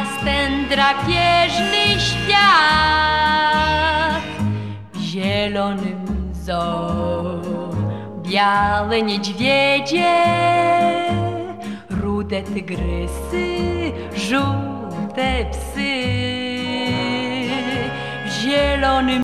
nas ten drapieżny świat. W zielonym zoo białe niedźwiedzie, rude tygrysy, żółte psy. W zielonym